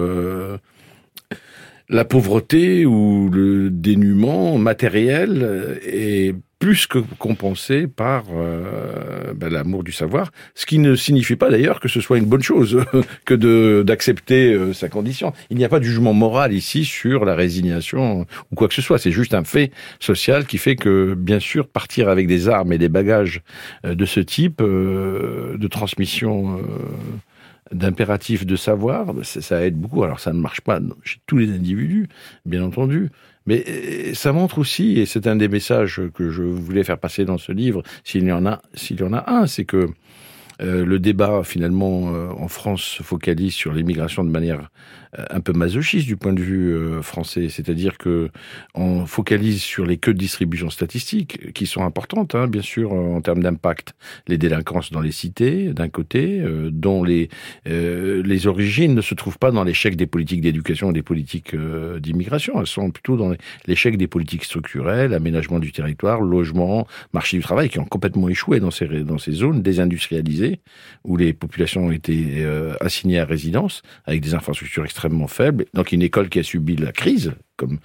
la pauvreté ou le dénuement matériel est plus que compensé par l'amour du savoir, ce qui ne signifie pas d'ailleurs que ce soit une bonne chose que d'accepter sa condition. Il n'y a pas de jugement moral ici sur la résignation ou quoi que ce soit, c'est juste un fait social qui fait que, bien sûr, partir avec des armes et des bagages de ce type, de transmission d'impératifs de savoir, ça aide beaucoup. Alors ça ne marche pas chez tous les individus, bien entendu, mais ça montre aussi, et c'est un des messages que je voulais faire passer dans ce livre, s'il y en a un, c'est que Le débat, finalement, en France, se focalise sur l'immigration de manière un peu masochiste du point de vue français. C'est-à-dire que on focalise sur les queues de distribution statistiques, qui sont importantes, hein, bien sûr, en termes d'impact. Les délinquances dans les cités, d'un côté, dont les origines ne se trouvent pas dans l'échec des politiques d'éducation et des politiques d'immigration. Elles sont plutôt dans l'échec des politiques structurelles, aménagement du territoire, logement, marché du travail, qui ont complètement échoué dans ces zones désindustrialisées, où les populations ont été assignées à résidence, avec des infrastructures extrêmement faibles. Donc une école qui a subi la crise, comme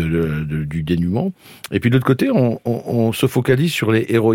du dénuement. Et puis de l'autre côté, on se focalise sur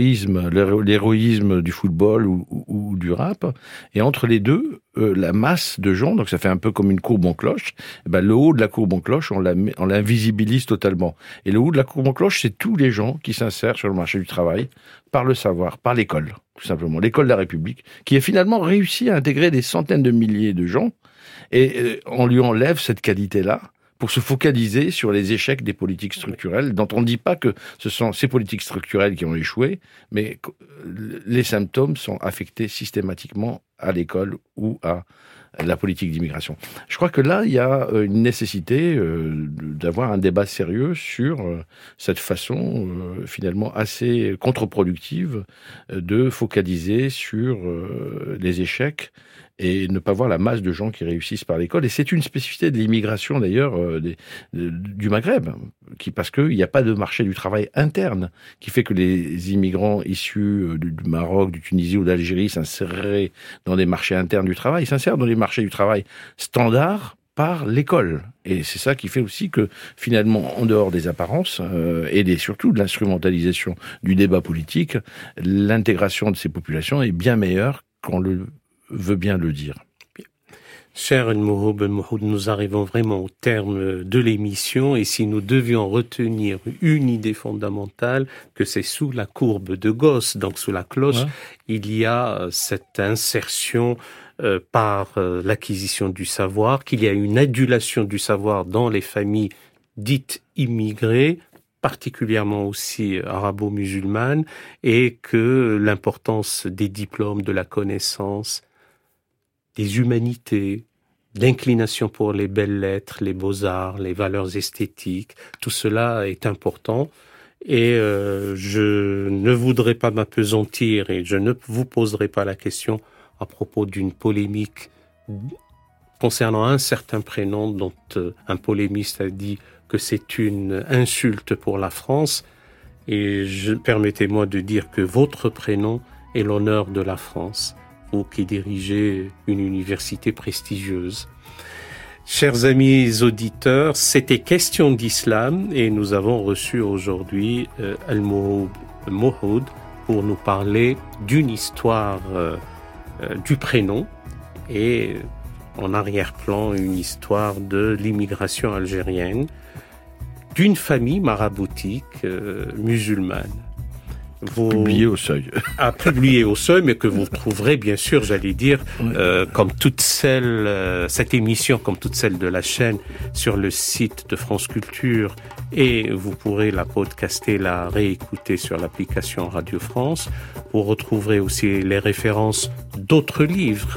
l'héroïsme du football ou du rap. Et entre les deux, la masse de gens, donc ça fait un peu comme une courbe en cloche, le haut de la courbe en cloche, on l'invisibilise totalement. Et le haut de la courbe en cloche, c'est tous les gens qui s'insèrent sur le marché du travail par le savoir, par l'école, tout simplement. L'école de la République, qui a finalement réussi à intégrer des centaines de milliers de gens, et on lui enlève cette qualité-là pour se focaliser sur les échecs des politiques structurelles, dont on ne dit pas que ce sont ces politiques structurelles qui ont échoué, mais les symptômes sont affectés systématiquement à l'école ou à la politique d'immigration. Je crois que là, il y a une nécessité d'avoir un débat sérieux sur cette façon finalement assez contre-productive de focaliser sur les échecs et ne pas voir la masse de gens qui réussissent par l'école. Et c'est une spécificité de l'immigration, d'ailleurs, du Maghreb, parce qu'il n'y a pas de marché du travail interne, qui fait que les immigrants issus du Maroc, du Tunisie ou d'Algérie s'insèrent dans des marchés internes du travail, s'insèrent dans les marchés du travail standards par l'école. Et c'est ça qui fait aussi que, finalement, en dehors des apparences, et surtout de l'instrumentalisation du débat politique, l'intégration de ces populations est bien meilleure qu'on le veut bien le dire. Cher El-Mouhoud, nous arrivons vraiment au terme de l'émission et si nous devions retenir une idée fondamentale, que c'est sous la courbe de Gauss, donc sous la cloche, il y a cette insertion par l'acquisition du savoir, qu'il y a une adulation du savoir dans les familles dites immigrées, particulièrement aussi arabo-musulmanes, et que l'importance des diplômes, de la connaissance, des humanités, l'inclination pour les belles lettres, les beaux-arts, les valeurs esthétiques, tout cela est important. Et je ne voudrais pas m'appesantir et je ne vous poserai pas la question à propos d'une polémique concernant un certain prénom dont un polémiste a dit que c'est une insulte pour la France. Et permettez-moi de dire que votre prénom est l'honneur de la France. Vous qui dirigez une université prestigieuse. Chers amis auditeurs, c'était Question d'Islam et nous avons reçu aujourd'hui El-Mouhoud pour nous parler d'une histoire du prénom et en arrière-plan une histoire de l'immigration algérienne d'une famille maraboutique musulmane. Publié au Seuil. Publié au Seuil, mais que vous trouverez bien sûr, j'allais dire, comme toute cette émission, comme toute celle de la chaîne, sur le site de France Culture, et vous pourrez la podcaster, la réécouter sur l'application Radio France. Vous retrouverez aussi les références d'autres livres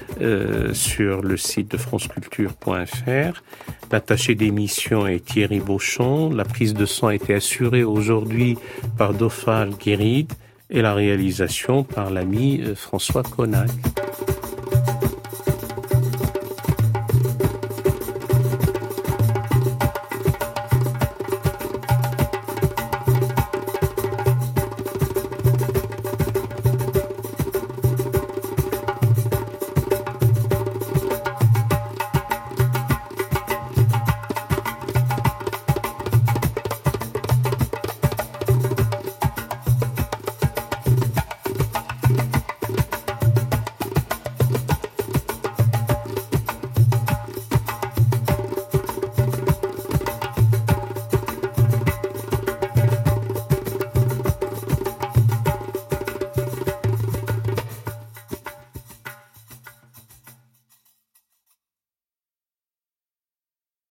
sur le site de franceculture.fr. L'attaché d'émission est Thierry Beauchamp. La prise de son a été assurée aujourd'hui par Dofal Guéride et la réalisation par l'ami François Connac.